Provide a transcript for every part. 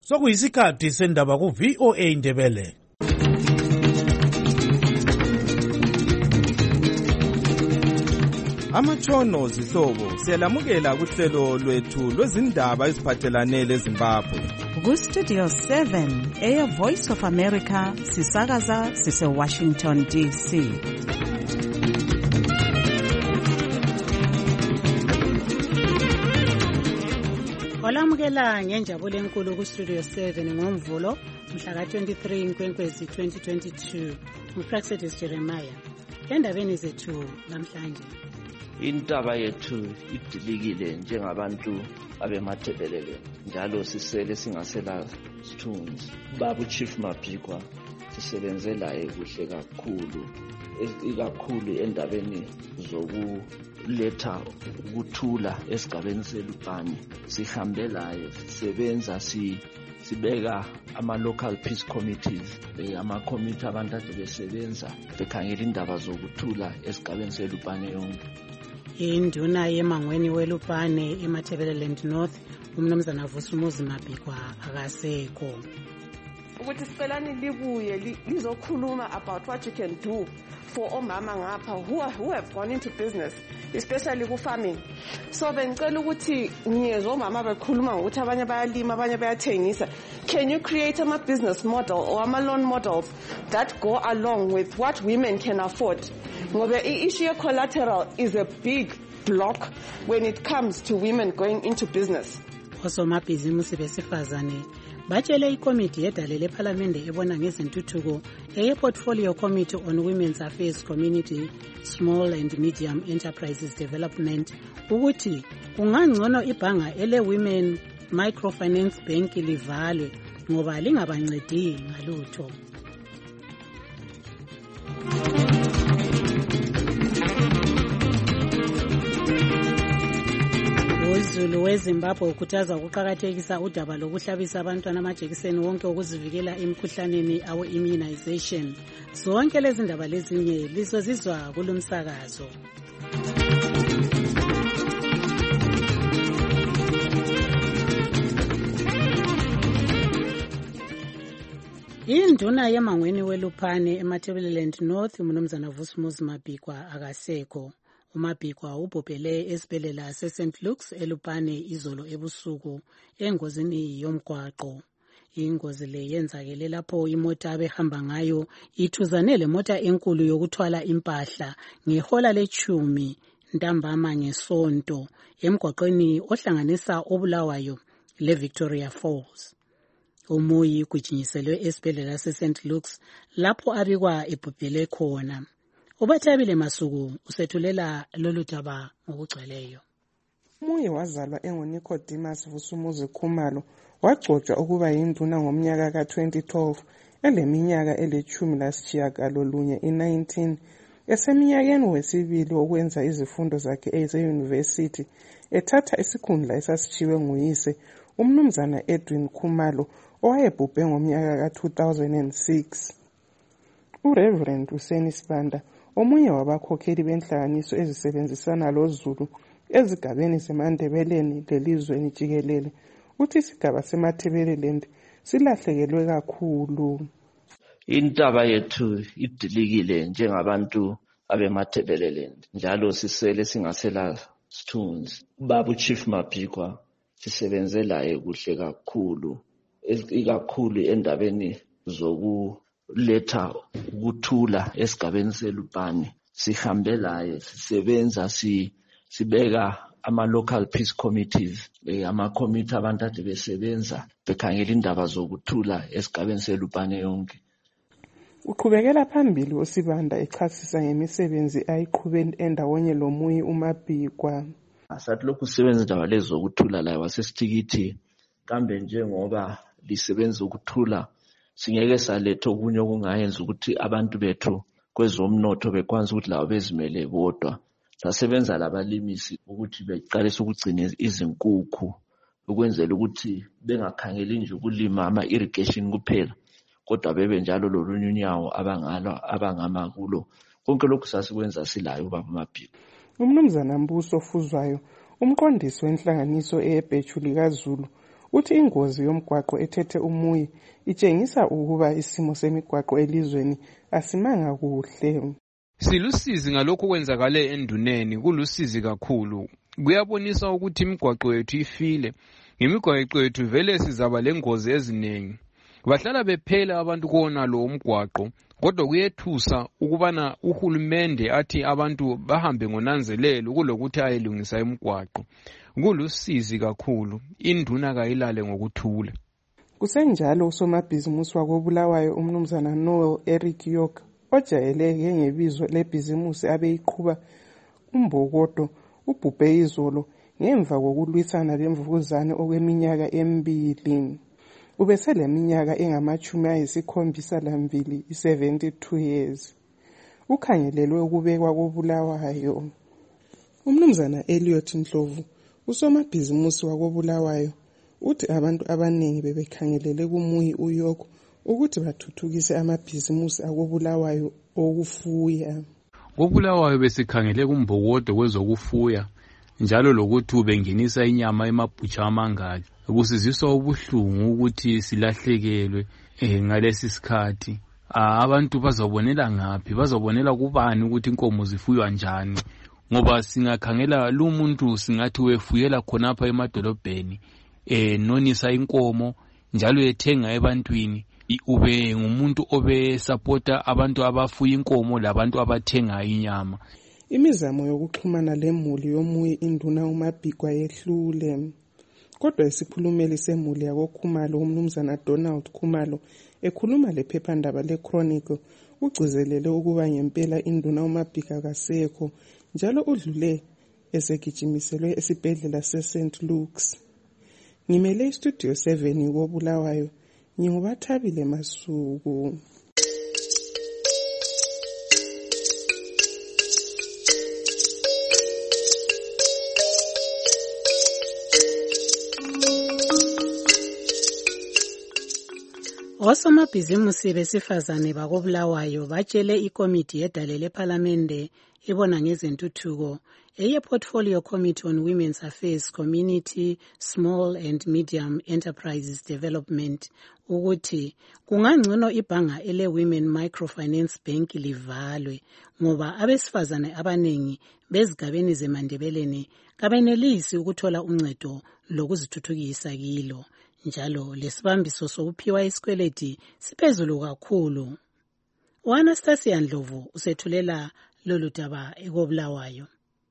Sokuyisikhathi sendaba ku VOA Ndebele. Amatshono zihlobo siyalamukela kuhlelo lwethu lwezindaba eziphathelane leZimbabwe. Ku Studio 7 Air Voice of America sisakaza sise Washington DC. Olamukela ngenjabulo enkulu ku Studio 7 ngoMvulo mhla ka-23 Nkwenkwezi 2022. Upraxedis Jeremiah. Endabeni zethu namhlanje. Intaba yethu idilikile njengabantu abemathebelele njalo sisele singasela sithunzi. Baba Chief Mabhikwa sisebenze laye kuhle kakhulu endabeni zokuletha ukuthula esigabeni seLupane. Sihambe laye sisebenza sibeka ama-local peace committees, ama-committee abantu ade besebenza bekhangela indaba zokuthula esigabeni seLupane yonke. Induna yemangweni weLupane eMathebeleland North umnumzana Vusumuzi Mabhikwa akasekho. Ukuthi sicelani libuye lizokhuluma about what you can do for omama ngapha who have gone into business, especially ku farming. So bengicela ukuthi ngiyezwe omama bekhuluma ukuthi abanye bayalima abanye bayathengisa. Can you create a business model or a loan models that go along with what women can afford? Ngoba i-issue of collateral is a big block when it comes to women going into business. Osomabhizimusi besifazane batshele ikomiti yedalele ePhalamende ebona ngezentuthuko eye-Portfolio Committee on Women's Affairs Community Small and Medium Enterprises Development ukuthi kungangcono ibhanga ele-Women Microfinance Bank livalwe ngoba lingabancedi ngalutho. uZulu weZimbabwe ukhuthaza ukuqakathekisa udaba lokuhlabisa abantwana amajekiseni wonke ukuzivikela emikhuhlaneni awe-immunization. Zonke lezi ndaba lezinye lizozizwa kulomsakazo. Induna yemangweni weLupane eMathebeleland North umnumzana Vusumuzi Mabhikwa akasekho. uMabhikwa ubhubhele esibhedlela seSt Luke's eLupane izolo ebusuku engozini yomgwaqo. Ingozi le yenzakele lapho imota abehamba ngayo ithuzane lemota enkulu yokuthwala impahla ngehola le-10 ntambama ngesonto emgwaqweni ohlanganisa oBulawayo leVictoria Falls. Umuyi kujinyiselwe esibhedlela seSt Luke's lapho abikwa ebhubhele khona. Ubathabile Masuku usethulela lolu daba ngokugcweleyo. Umuyi wazalwa enguNicodemus Vusumuzi Khumalo wagcotshwa ukuba yinduna ngomnyaka ka-2012 eleminyaka eli-19 i-19 eseminyakeni wesibili wokwenza izifundo zakhe eze-university ethatha isikhundla esasitshiwe nguyise umnumzana Edwin Khumalo owayebhubhe ngomnyaka ka-2006. uReverend Useni Sibanda omunye wabakhokheli benhlanganiso ezisebenzisana loZulu ezigabeni zeMandebeleni lelizweni jikelele uthi isigaba seMathebeleland silahlekelwe kakhulu. Intaba yethu idilikile njengabantu abemathebeleland njalo sisele singasela sithunzi. Baba Chief Mabhikwa sisebenze laye kuhle kakhulu endabeni letha ukuthula esigabeni seLupane. Sihambe laye sisebenza sibeka ama-local peace committees, ama-committee abantu ade besebenza bekhangela indaba zokuthula esigabeni seLupane yonke. Uqhubekela phambili uSibanda echasisa ngemisebenzi ayiqhube endawonye lomuyi uMabhikwa. Asathi lokhu sisebenza indaba lezi zokuthula laye wasesithikithi kambe njengoba lisebenza ukuthula singeke saletha okunye okungayenza ukuthi abantu bethu kwezomnotho bekwanisa ukuthi labo bezimele bodwa. Sasebenza labalimisi ukuthi beqalise ukugcina izinkukhu ukwenzela ukuthi bengakhangeli nje ukulima ama-irrigation kuphela kodwa bebe njalo lolunye unyawo abangama kulo. Konke lokhu sasikwenza silayo ubaba Mabhikwa. Umnumzana Mbuso Fuzwayo umqondisi wenhlanganiso eyebhetshu likaZulu uthi ingozi yomgwaqo ethethe uMuyi itshengisa ukuba isimo semigwaqo elizweni asimanga kuhle. Silusizi ngalokho kwenzakale enduneni, kulusizi kakhulu. Kuyabonisa ukuthi imigwaqo yethu ifile. Ngemigwaqo yethu vele sizaba lengozi eziningi. Bahlala bephela abantu kona lo umgwaqo, kodwa kuyethusa ukubana uhulumende athi abantu bahambe ngonanzelelo kulokuthi ayelungisa imigwaqo. Kulusizi kakhulu, induna kayilale ngokuthula. Kusenjalo usomabhizimusi wakoBulawayo umnumzana Noel Eric York ojayeleke ngebizo lebhizimusi abeyiqhuba uMbokodo ubhubhe izolo ngemva kokulwisana lemvukuzane okweminyaka 2. Ubeseleminyaka engama-72, 72 years. Ukhangelelwe ukubekwa koBulawayo. Umnumzana Elliot Ndlovu usomabhizimusi wakoBulawayo uthi abantu abaningi bebekhangelele kuMuyi uYoko ukuthi bathuthukise amabhizimusi akoBulawayo okufuya. KoBulawayo besikhangele kuMbokodo kwezokufuya njalo lokuthi ubengenisa inyama emabhutsha amangaki. Kusiziswa ubuhlungu ukuthi silahlekelwe ngalesi sikhathi. Abantu bazobonela ngaphi? Bazobonela kubani ukuthi inkomo zifuywa njani? Ngoba singakhangela lo muntu singathi wefuyela khonapha emadolobheni nonisa inkomo njalo ethenga ebantwini, ube ngumuntu obe supporta abantu abafuya inkomo labantu abathenga inyama. Imizamo yokuxhumana lemuli yoMuyi induna uMabhikwa yehlule. Kodwa isikhulumeli semuli yakoKhumalo umnumzana Donald Khumalo ekhuluma lephephandaba leChronicle ugcizelele ukuba ngempela induna uMabhika kasekho njalo udlule esegijimiselwe esibhedlela seSt Luke's. Ngimele istudio 7 koBulawayo, nginguBathabile Masuku. Osomabhizimusi besifazane bakoBulawayo batshele ikomiti yedale lePhalamende ebona ngezentuthuko eye-Portfolio Committee on Women's Affairs, Community, Small and Medium Enterprises Development ukuthi kungangcono ibhanga ele-Women Microfinance Bank livalwe ngoba abesifazane abaningi bezigabeni zeMandebeleni kabenelisi ukuthola uncedo lokuzithuthukisa kilo. Njalo lesibambiso sokuphiwa isikweleti siphezulu kakhulu. U-Anastasia Ndlovu usethulela lolu daba ekoBulawayo.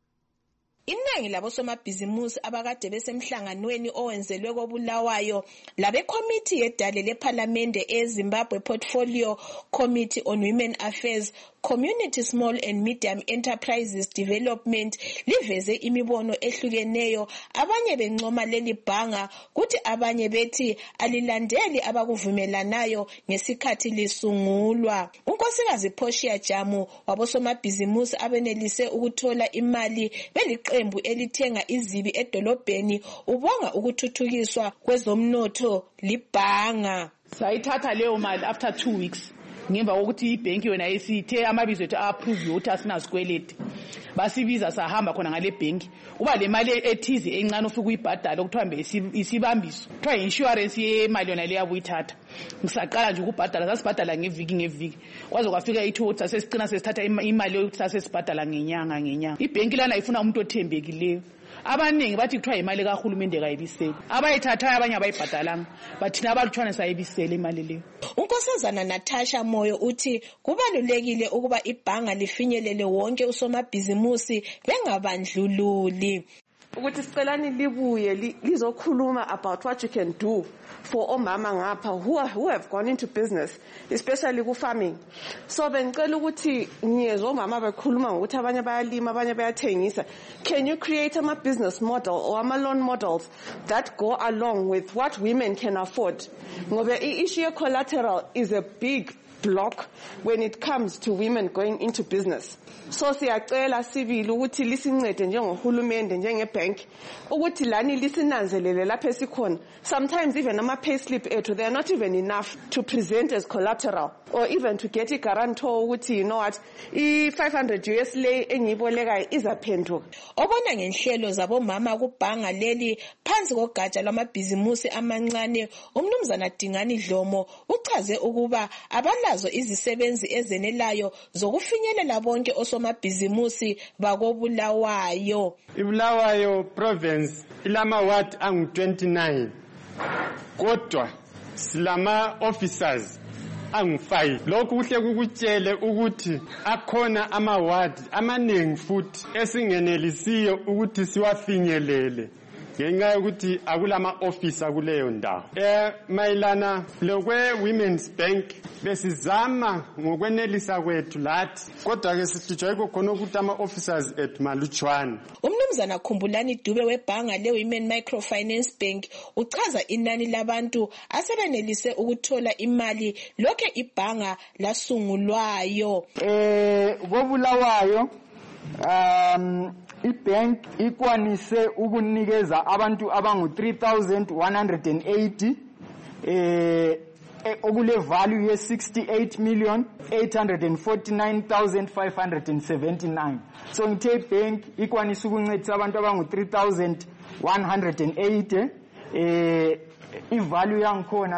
Iningi labosomabhizimusi abakade besemhlanganweni owenzelwe koBulawayo labekomiti yedale lePhalamende eZimbabwe Portfolio Committee on Women Affairs, Community, Small and Medium Enterprises Development liveze imibono ehlukeneyo. Abanye bencoma leli bhanga kuthi abanye bethi alilandeli abakuvumelanayo ngesikhathi lisungulwa. Unkosikazi Portia Jamu wabosomabhizimusi abenelise ukuthola imali beliqembu elithenga izibi edolobheni ubonga ukuthuthukiswa kwezomnotho libhanga. Sayithatha leyo mali after 2 weeks. Ngemva kokuthi ibhenki yona isithe amabizo ethu approve ukuthi asinasikweleti, basibiza sahamba khona ngale bhenki kuba le mali ethize encane ufika uyibhadala okuthiwa isibambiso kuthiwa insurance yemali yona le yabuyithatha. Ngisaqala nje ukubhadala, sasibhadala ngeviki kwaze kwafika ithu ukuthi sasicina sesithatha imali yokuthi sasibhadala ngenyanga. Ibhenki lana ifuna umuntu othembekileyo. Abaningi bathi kuthiwa imali kahulumende kayibiseli, abayithathayo abanye abayibhadalanga, bathina abalutshwane sayibisela imali leyo. Unkosazana Natasha Moyo uthi kubalulekile ukuba ibhanga lifinyelele wonke usomabhizimusi bengabandlululi. Ukuthi sicelani libuye lizokhuluma about what you can do for omama ngapha who have gone into business, especially ku farming. So bengicela ukuthi ngiyezwe omama bekhuluma ngokuthi abanye bayalima abanye bayathengisa. Can you create a business model or ama loan models that go along with what women can afford? Ngoba i-issue of collateral is a big block when it comes to women going into business. So siyacela sibili ukuthi lisincede njengohulumende njengebank ukuthi lani lisinanzelele lapha esikhona. Sometimes even ama payslip ethu they are not even enough to present as collateral. or even to get a guarantor ukuthi you know what i-500 US le engiyibolekayo izaphenduka. Obona ngenhlelo zabomama kubhanga leli phansi kogatsha lwamabhizimusi amancane, umnumzana Dingani Dlomo uchaze ukuba abalazo izisebenzi ezenelayo zokufinyelela bonke osomabhizimusi bakobulawayo. iBulawayo province ilama ward angu-29 kodwa silama officers angu-5. Lokhu kuhle kukutshele ukuthi akhona ama-ward amaningi futhi esingenelisiyo ukuthi siwafinyelele ngenxa yokuthi akulama officer kuleyo ndawo. Mayelana lokwe-Women's Bank besizama ngokwenelisa kwethu lathi kodwa ke sidijayiko khona ukuthi ama-officers ethu malutshwana. Umnumzana Khumbulani Dube webhanga le-Women Microfinance Bank uchaza inani labantu asebenelise ukuthola imali lokhe ibhanga lasungulwayo. Kobulawayo ibank ikwanise ukunikeza abantu abangu 3180 okule value ye 68,849,579. So ngithe bank ikwanise ukuncedisa abantu abangu 3180 ivalue yangikhona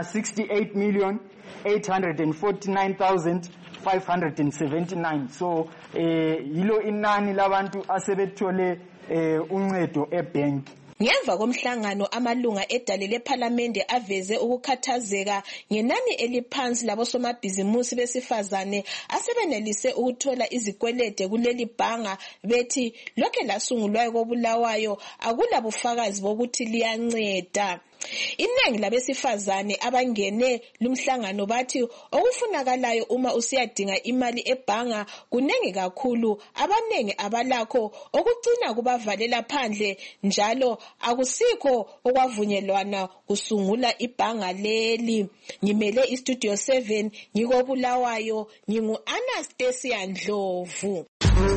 68,849,579. So yilo inani labantu asebethole uncedo ebank. Ngemva komhlangano amalunga edale lePhalamende aveze ukukhathazeka ngenani eliphansi labosomabhizimusi besifazane asebenelise ukuthola izikwelede kuleli bhanga, bethi lokhe lasungulwayo kobulawayo akula bufakazi bokuthi liyanceda. Inengi labesifazane abangene lumhlangano bathi okufunakalayo uma usiyadinga imali ebhanga kunengi kakhulu, abanengi abalakho okucina kubavalela phandle, njalo akusikho okwavunyelwana kusungula ibhanga leli. Ngimele iStudio 7 ngikobulawayo, ngingu Anastasia Ndlovu.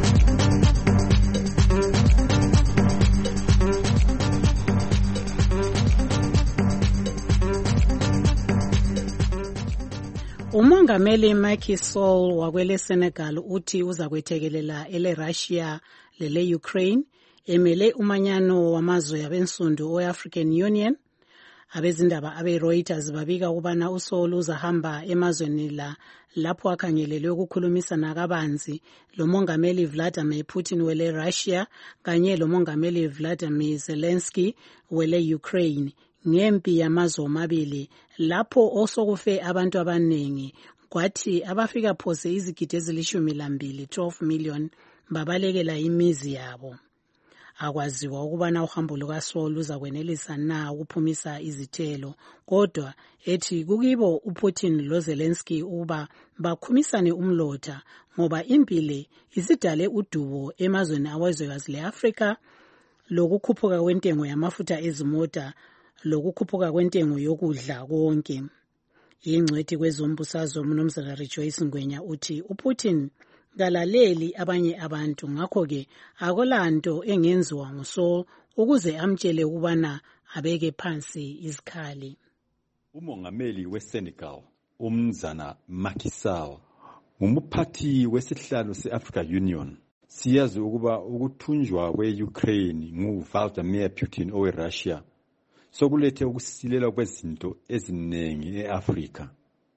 Umongameli Macky Sall wakwele Senegal uthi uza kwethekelela ele Russia lele Ukraine emele umanyano wamazwe abensundu we-African Union. Abezindaba abe-Reuters babika ukubana uSall uzahamba emazweni lapho akhangelelwe ukukhulumisana kabanzi lomongameli Vladimir Putin wele Russia kanye lomongameli Vladimir Zelensky wele Ukraine ngempi yamazwe omabili lapho osokufe abantu abanengi, kwathi abafika phose izigidi ezili-12 12 million babalekela imizi yabo. Akwaziwa ukubana uhambo lukaSall uzakwenelisa na ukuphumisa izithelo, kodwa ethi kukibo uPutin loZelensky uba bakhumisane umlotha ngoba impile isidale udubo emazweni awezwekazi le-Afrika, lokukhuphuka kwentengo yamafutha ezimota, lokukhuphuka kwentengo yokudla konke. Ingcwethi kwezombusazwe uMnumzana Rejoice Ngwenya uthi uPutin kalaleli abanye abantu, ngakho-ke akulanto engenziwa nguSall ukuze amtshele ukubana abeke phansi izikhali. Umongameli weSenegal uMnumzana Macky Sall ngumphathi wesihlalo se-Africa Union. Siyazi ukuba ukuthunjwa kwe-Ukraine nguVladimir Putin owe-Russia sokulethe ukusilela kwezinto eziningi e-Afrika.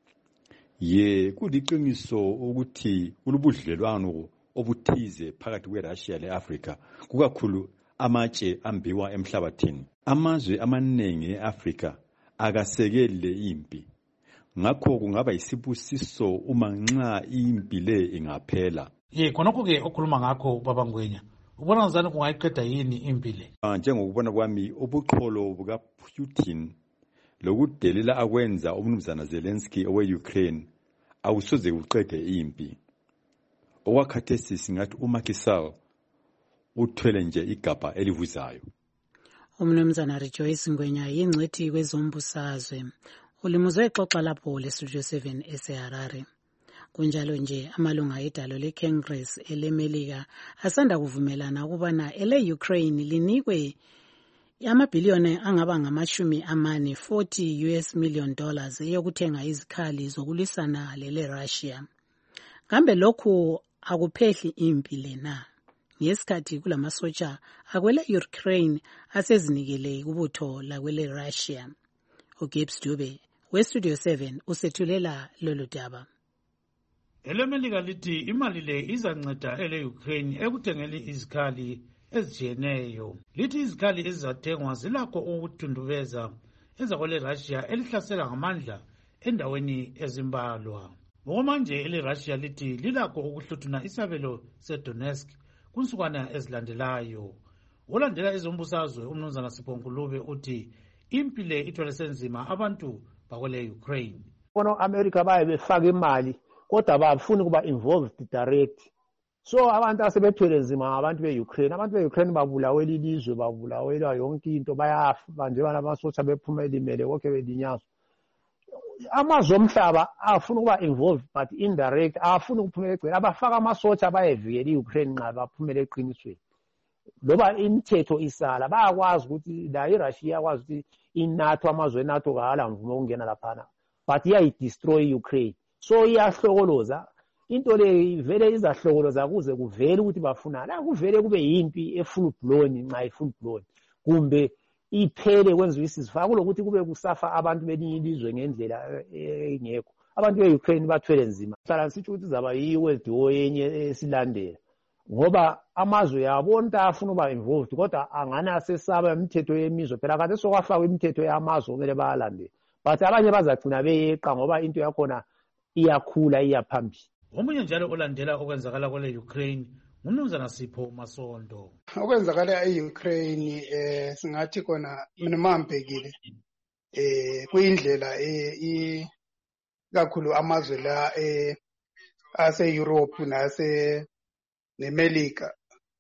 Kuliqiniso ukuthi ulubudlelwano obuthize phakathi kweRussia le-Afrika, kukakhulu amatshe ambiwa emhlabathini. Amazwe amaningi e-Afrika akasekele impi, ngakho kungaba yisibusiso uma nxa impi le ingaphela. Khonokho-ke okhuluma ngakho Baba Ngwenya, ubona ngani kungayiqeda yini impi le? Njengokubona kwami ubuqholo bukaPutin lokudelela akwenza uMnumzana Zelensky owe-Ukraine awusoze kuqede impi. Okwakhathesi singathi uMacky Sall uthwele nje igabha elivuzayo. Umnumzana Rejoice Ngwenya yingcwethi kwezombusazwe. Ulimuzwe xoxa lapho leStudio 7 eseHarare. Kunjalo nje amalunga edalo leCongress eleMelika asanda kuvumelana ukubana ele-Ukraine linikwe amabhiliyoni angaba ngama-40 US million dollars eyokuthenga izikhali zokulwisana lele Russia. Kambe lokhu akuphehli impi lena ngesikhathi kulamasotsha akwele Ukraine asezinikele kubutho lakwele Russia. uGibbs Dube weStudio 7 usethulela lolu daba. Elemelika lithi imali le izanceda ele Ukraine ekuthengeni izikhali ezijiyeneyo. Lithi izikhali ezizathengwa zilakho ukuthundubeza ezakwele Russia elihlasela ngamandla endaweni ezimbalwa. Ngokomanje ele Russia lithi lilakho ukuhluthuna isabelo seDonetsk kunsukwana ezilandelayo. Olandela ezombusazwe umnumzana Sipho Ngulube uthi impile ithwele senzima abantu bakwele Ukraine. Bona America baye befaka imali kodwa bafuna kuba involved direct. So abantu asebethwele nzima abantu beUkraine. Abantu beUkraine babulawela ilizwe, babulawela yonke into, bayafa nje banamasosha bephumela imele konke bedinyazwa. Amazwe omhlaba afuna kuba involved but indirect, afuna ukuphumela egcina, abafaka amasosha bayevikela iUkraine nqa baphumela eqinisweni. Loba imithetho isala bayakwazi ukuthi la iRussia yakwazi ukuthi inato amazwe eNATO kala mvumo ukungena laphana, but iyayidestroy Ukraine. So iyahlokoloza into le ivele izahlokoloza kuze kuvele ukuthi bafuna la kuvele kube yimpi efull blown nxa ifull blown kumbe iphele kwenziwe isizifaka kulokuthi kube kusafa abantu belinye ilizwe ngendlela engekho. Abantu beUkraine bathwele nzima. Hlala sithi ukuthi zaba yiWorld War yenye esilandela ngoba amazwe yabona afuna uba involved kodwa angana sesaba imithetho yemizwe phela kade sokwafaka imithetho yamazwe kumele bayalandela, but abanye bazagcina beyeqa ngoba into yakhona iyakhula iyaphambili. Omunye njalo olandela okwenzakala kwele Ukraine ngumnumzana Sipho Masondo. Okwenzakala eUkraine singathi kona mina mambekile kuyindlela kakhulu amazwe la ase-Europe neMelika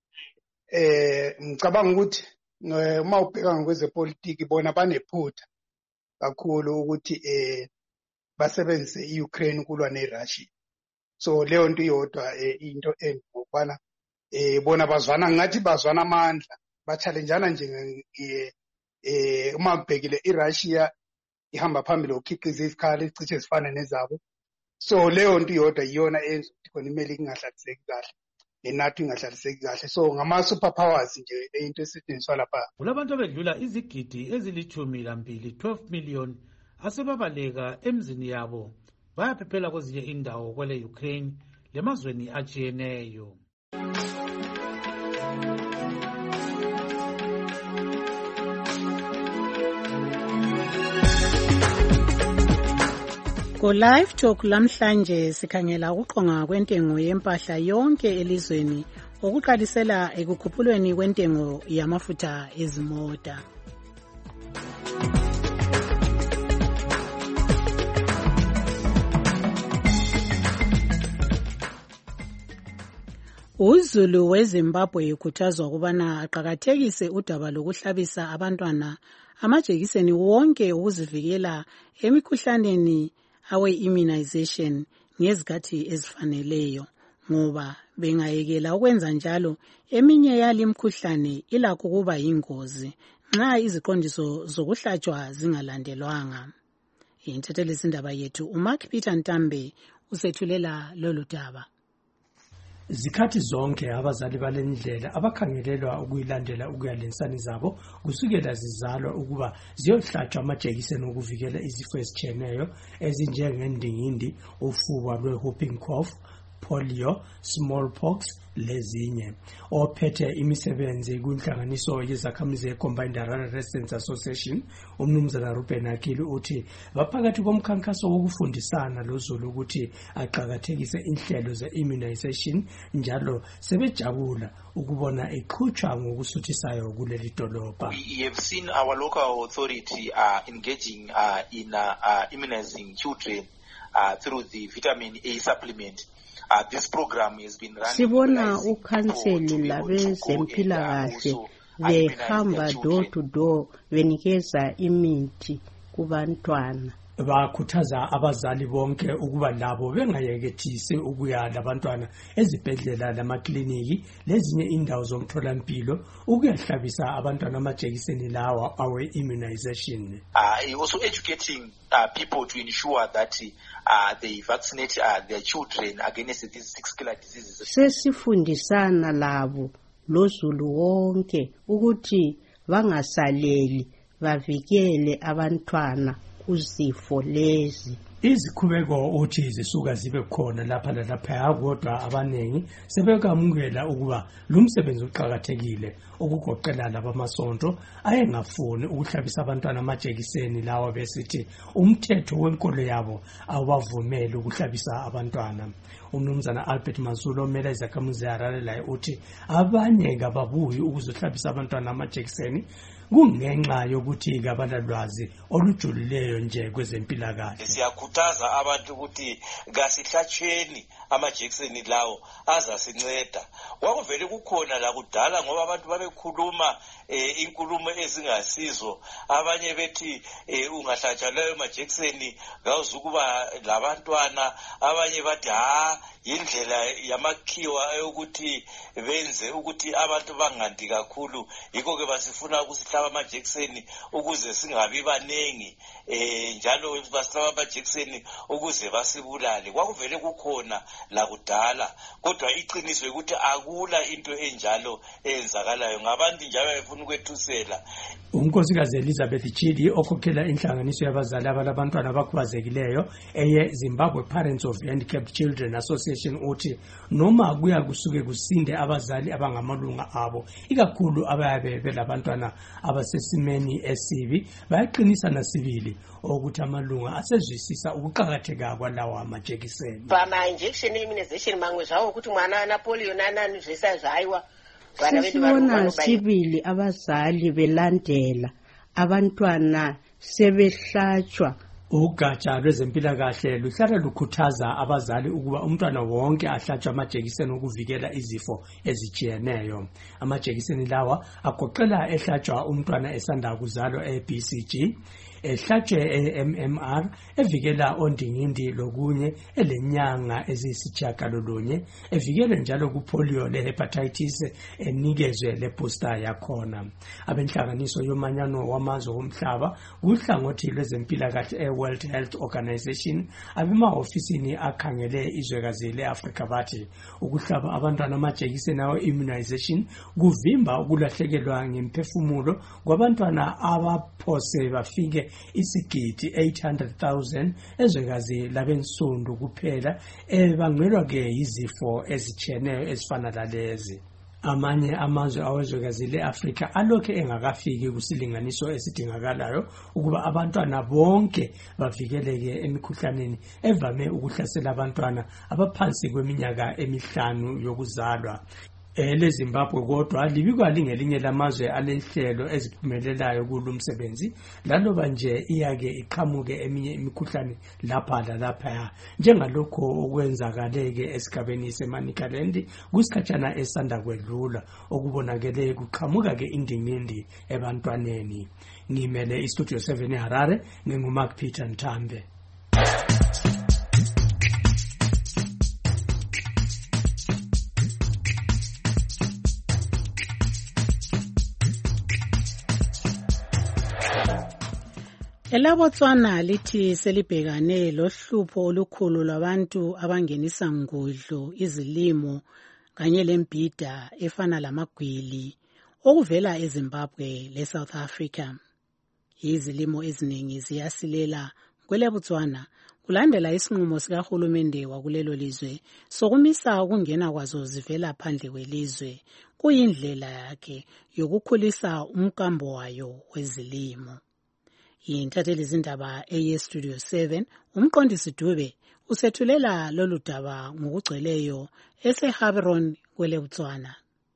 ngicabanga ukuthi uma ubheka ngokwezepolitiki bona banephutha kakhulu ukuthi basebenzise iUkraine ukulwa neRussia. So leyo nto iyodwa into engokubana bona bazwana ngathi bazwana amandla, ba-challengeana nje uma ubhekile iRussia ihamba phambili ukukhiqiza izikhali ezicishe zifana nezabo. So leyo nto iyodwa iyona enza ukuthi khona iMelika ingahlaliseki kahle neNATO ingahlaliseki kahle. So ngama-superpowers nje into esetshenziswa lapha. Kulabantu abedlula izigidi ezili-12 million asebabaleka emzini yabo bayaphephela kwezinye indawo kwele Ukraine lemazweni ajiyeneyo. Ku live talk lamhlanje sikhangela ukuqonga kwentengo yempahla yonke elizweni okuqalisela ekukhuphulweni kwentengo yamafutha ezimota. uZulu weZimbabwe ukhuthazwa ukubana aqhakathekise udaba lokuhlabisa abantwana amajekiseni wonke ukuzivikela emikhuhlaneni awe-immunization ngezikhathi ezifaneleyo ngoba bengayekela ukwenza njalo eminye yali imikhuhlane ilakho kuba yingozi nxa iziqondiso zokuhlatshwa zingalandelwanga. Inthethelezindaba yethu uMark Peter Ntambe usethulela lolu daba. Zikhathi zonke abazali balendlela abakhangelelwa ukuyilandela ukuyalensani zabo kusukela zizalwa ukuba ziyohlatshwa amajekiseni okuvikela izifo ezitshiyeneyo ezinjengendingindi, ufuba lwe-whooping cough, polio, smallpox lezinye. Ophethe imisebenzi kunhlanganiso yezakhamizi ye-Combined Rural Residents Association umnumzana Ruben Akili uthi baphakathi komkhankaso wokufundisana loZulu ukuthi aqhakathekise inhlelo ze-immunization njalo sebejabula ukubona iqhutshwa ngokusuthisayo kuleli dolobha. We have seen our local authority engaging in immunizing children through the vitamin A supplement. This program has been running. Sibona ukhanseli labezempilakahle behamba door to door benikeza imithi kubantwana. bakhuthaza abazali bonke ukuba labo bengayekethisi ukuya labantwana ezibhedlela lamakliniki lezinye indawo zomtholampilo ukuyahlabisa abantwana amajekiseni lawa awe immunization. Also educating people to ensure that they vaccinate their children against these 6 killer diseases. Sesifundisana labo lozulu wonke ukuthi bangasaleli bavikele abantwana kuzifo lezi. Izikhubeko uthi zisuka zibe khona lapha lalapha kodwa abanengi sebekamukela ukuba lumsebenzi uqhakathekile ukugoqela labamasonto ayengafuni ukuhlabisa abantwana amajekiseni lawa besithi umthetho wenkolo yabo awavumeli ukuhlabisa abantwana. Umnumzana Albert Mazulo omela izakhamuzi eHarare laye uthi abanye kababuyi ukuzohlabisa abantwana amajekiseni kungenxa yokuthi kabalalwazi olujulileyo nje kwezempilakahle. Siyakhuthaza abantu ukuthi kasihlatshweni amajekiseni lawo azasinceda. Kwakuvele kukhona la kudala ngoba abantu babekhuluma inkulumo ezingasizo. Abanye bethi ungahlatshwa layo majekiseni ngawuzukuba labantwana. Abanye bathi yindlela yamakhiwa ukuthi benze ukuthi abantu bangandi kakhulu. Yikho ke basifuna ukusihlaba amajekiseni ukuze singabi banengi. Njalo basihlaba amajekiseni ukuze basibulale. Kwakuvele kukhona la kudala kodwa iqiniso ukuthi akula into enjalo eyenzakalayo ngabantu njalo befuna ukwethusela. Unkosikazi Elizabeth Chidi okhokhela inhlanganiso yabazali abalabantwana abakhubazekileyo Zimbabwe Parents of Handicapped Children Association uthi noma kuya kusuke kusinde abazali abangamalunga abo ikakhulu abayabe belabantwana abasesimeni esibi bayaqinisa nasibili ukuthi amalunga asezwisisa ukuqhakatheka kwalawo amajekiseni. Ama injection immunization mangwe zvawo ukuthi mwana ana polio nanani zvesa zvaiwa. Sesibona sibili abazali belandela abantwana sebehlatshwa. Ugatsha lwezempilakahle luhlala lukhuthaza abazali ukuba umntwana wonke ahlatshwe amajekiseni ukuvikela izifo ezijiyeneyo. Amajekiseni lawa agoqela ehlatshwa umntwana esanda kuzalwa BCG, ehlatshwe MMR evikela ondingindi lokunye elenyanga eziyisitshiyagalolunye, evikele njalo kupolio lehepatitis enikezwe lebooster yakhona. Abenhlanganiso yomanyano wamazwe omhlaba kuhlangothi lwezempilakahle World Health Organization abemahofisini akhangele izwekazi leAfrika bathi ukuhlaba abantwana amajekiseni awo immunization kuvimba ukulahlekelwa ngemphefumulo kwabantwana abaphose bafike isigidi 800,000 ezwekazi labensundu kuphela ebangelwa ke izifo ezijiyeneyo ezifana lalezi. Amanye amazwe awezwekazi leAfrika alokhe engakafiki kusilinganiso esidingakalayo ukuba abantwana bonke bavikeleke emikhuhlaneni evame ukuhlasela abantwana abaphansi kweminyaka 5 yokuzalwa. LeZimbabwe kodwa libikwa lingelinye lamazwe alenhlelo eziphumelelayo kulumsebenzi laloba nje iyake iqhamuke eminye imikhuhlane lapha lalapha njengalokho okwenzakaleke esigabeni seManicaland kusikhatshana esanda kwedlula okubonakele kuqhamuka ke indingindi ebantwaneni. Ngimele iStudio 7 eHarare nginguMark Peter Ntambe. ElaBotswana lithi selibhekane lohlupho olukhulu lwabantu abangenisa ngudlu izilimo kanye lembida efana lamagwili okuvela eZimbabwe leSouth Africa. Izilimo eziningi ziyasilela kweleBotswana kulandela isinqumo sikahulumende wakulelo lizwe sokumisa ukungena kwazo zivela phandle kwelizwe kuyindlela yakhe yokukhulisa umkambo wayo wezilimo. Yintatheli zindaba eyeStudio 7 umqondisi Dube usethulela lolu daba ngokugcweleyo eseHaberon kweleBotswana.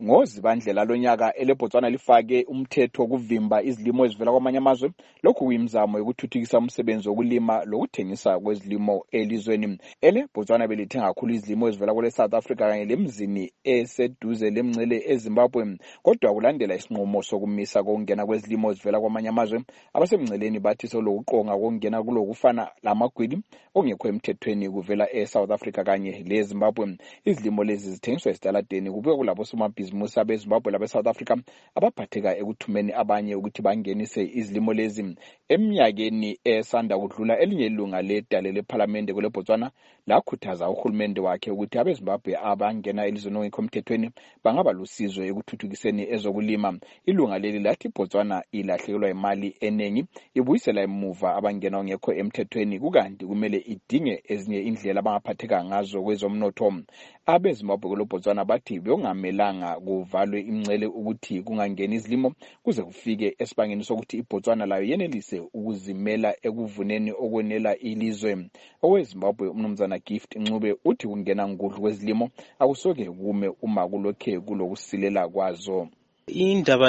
ngozibandlela lonyaka eleBotswana lifake umthetho wokuvimba izilimo ezivela kwamanye amazwe. Lokhu kuyimizamo yokuthuthukisa umsebenzi wokulima lokuthengisa kwezilimo elizweni. eleBotswana belithenga kakhulu izilimo ezivela kwele South Africa kanye lemzini eseduze lemngcele eZimbabwe. Kodwa kulandela isinqumo sokumisa kokungena kwezilimo ezivela kwamanye amazwe, abasemngceleni bathi solokuqonga kokungena kulokufana lamagwili ongekho emthethweni kuvela eSouth Africa kanye leZimbabwe. Izilimo lezi zithengiswa esitaladeni kubike kulabo somabhizimusi abeZimbabwe labeSouth Africa abaphatheka ekuthumeni abanye ukuthi bangenise izilimo lezi. Eminyakeni esanda kudlula elinye ilunga ledale lePhalamende kweleBotswana lakhuthaza uhulumende wakhe ukuthi abeZimbabwe abangena elizweni ongekho emthethweni bangaba lusizo ekuthuthukiseni ezokulima. Ilunga leli lathi iBotswana ilahlekelwa imali eningi ibuyisela emuva abangena ongekho emthethweni kukanti kumele idinge ezinye indlela abangaphatheka ngazo kwezomnotho. abeZimbabwe kweleBotswana bathi bekungamelanga kuvalwe imngcele ukuthi kungangeni izilimo kuze kufike esibangeni sokuthi iBotswana layo yenelise ukuzimela ekuvuneni okwenela ilizwe. OweZimbabwe umnumzana Gift Ncube uthi kungena ngudlu kwezilimo akusoke kume uma kulokhe kulokusilela kwazo. Indaba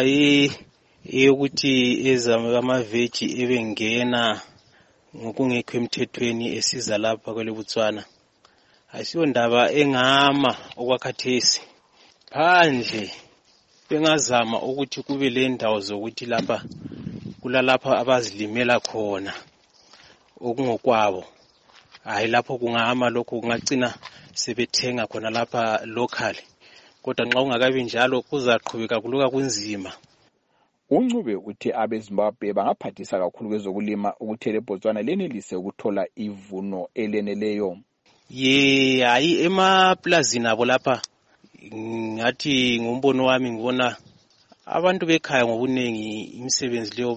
yokuthi ezamaveji ebengena ngokungekho emthethweni esiza lapha kweleBotswana ayisiyo ndaba engama okwakhathesi. Phandle bengazama ukuthi kube le ndawo zokuthi lapha kulalapha abazilimela khona okungokwabo. Hayi lapho kungama lokho kungagcina sebethenga khona lapha local. Kodwa nxa ungakabi njalo kuzaqhubeka kuluka kunzima. Uncube uthi abeZimbabwe bangaphathisa kakhulu kwezokulima ukuthi eleBotswana lenelise ukuthola ivuno eleneleyo. Hayi emaplazini abo lapha ngathi ngombono wami ngibona abantu bekhaya ngobunengi imisebenzi leyo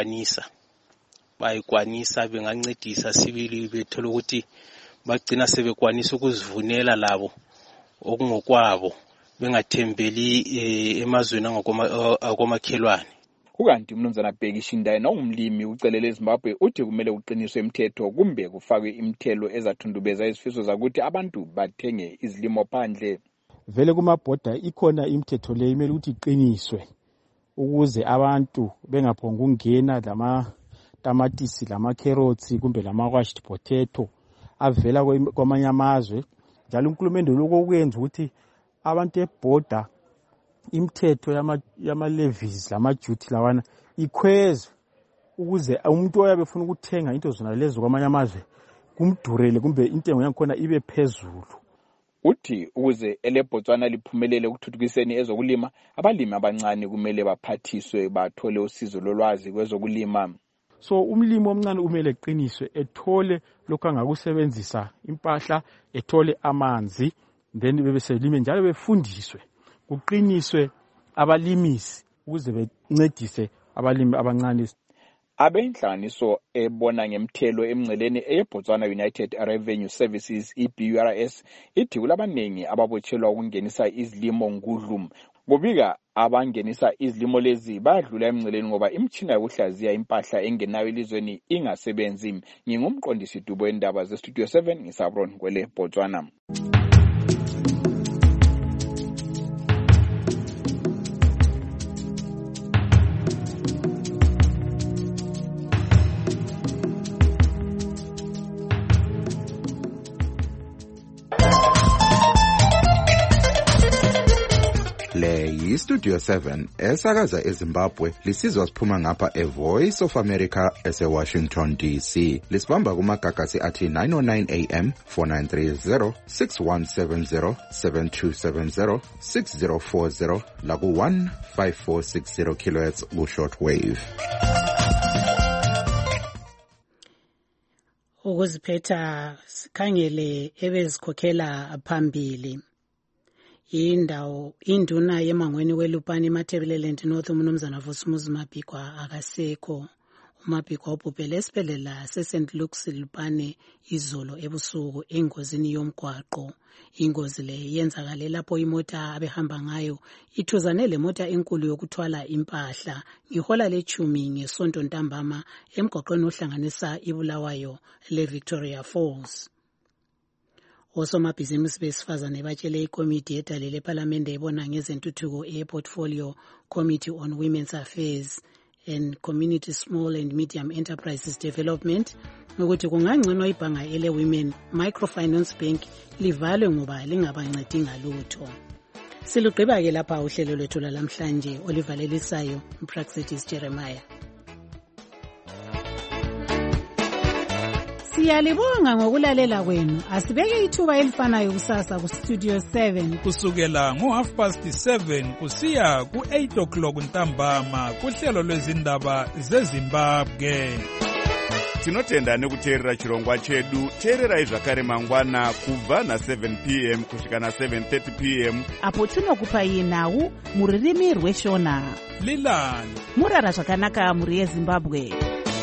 bayikwanisa bengancedisa sibili bethola ukuthi bagcina sebekwanisa ukuzivunela labo okungokwabo bengathembeli emazweni akomakhelwane. Kukanti umnumzana Bheki Shindayi ongumlimi ucelele eZimbabwe uthi kumele uqiniswe imithetho kumbe kufakwe imithelo ezathundubeza izifiso zakuthi abantu bathenge izilimo phandle. Vele kumabhoda ikhona imithetho le imele ukuthi iqiniswe ukuze abantu bengaphonga ukungena lama-tamatisi lama-carrots kumbe lama-washed potato avela kwamanye amazwe. Njalo uNkulunkulu lokho ukwenza ukuthi abantu ebhoda imithetho yama-levies lama-duty lawana ikhwezwe ukuze umuntu oyabe ufuna ukuthenga into zona lezo kwamanye amazwe kumdurele kumbe intengo yakhona ibe phezulu. Uthi ukuze eleBotswana liphumelele ukuthuthukiseni ezokulima, abalimi abancane kumele baphathiswe bathole usizo lolwazi kwezokulima. So umlimi omncane umele eqiniswe ethole lokho angakusebenzisa impahla, ethole amanzi, then bebeselime njalo befundiswe kuqiniswe abalimisi ukuze bencedise abalimi abancane. Abenhlanganiso ebona ngemthelo emngceleni eyeBotswana United Revenue Services EBURS ithi kulabanengi ababotshelwa ukungenisa izilimo ngudlu. Kubika abangenisa izilimo lezi bayadlula emngceleni ngoba imtshina yokuhlaziya impahla engenayo elizweni ingasebenzi. Ngingumqondisi Dubo endaba zeStudio 7 ngisabron kweleBotswana. Studio 7 esakaza eZimbabwe lisizwa siphuma ngapha eVoice of America eseWashington DC. Lisibamba kumagagasi athi 909 AM 4930 6170 7270 6040 laku 15460 kHz ku shortwave. Ukuziphetha sikhangele ebezikhokhela phambili. Induna yemangweni weLupane eMatabeleland North umnumzana Vusumuzi Mabhikwa akasekho. uMabhikwa ubhubhele esibhedlela seSt Luke's Lupane izolo ebusuku engozini yomgwaqo. Ingozi le yenzakale lapho imota abehamba ngayo ithuzane lemota enkulu yokuthwala impahla ngehola lechumi ngesonto ntambama emgwaqweni ohlanganisa iBulawayo leVictoria Falls. Osomabhizinisi besifazane batshele ikomiti edalele ePhalamende ebona ngezentuthuko e-Portfolio Committee on Women's Affairs and Community Small and Medium Enterprises Development ukuthi kungangcono ibhanga ele-Women Microfinance Bank livalwe ngoba lingabancedi ngalutho. Silugqiba-ke lapha uhlelo lwethu lalamhlanje olivalelisayo uPraxitis Jeremiah. Siyalibonga ngokulalela kwenu. Asibeke ithuba elifanayo kusasa ku Studio 7 kusukela ngo7:30 kusiya ku8 o'clock ntambama kuhlelo lwezindaba zeZimbabwe. Tinotenda nekuteerera chirongwa chedu. Teererai zvakare mangwana kubva na7 p.m. kusvika na7:30 p.m. apo tinokupai nhau muririmi rweshona. Lilani murara zvakanaka muri yeZimbabwe.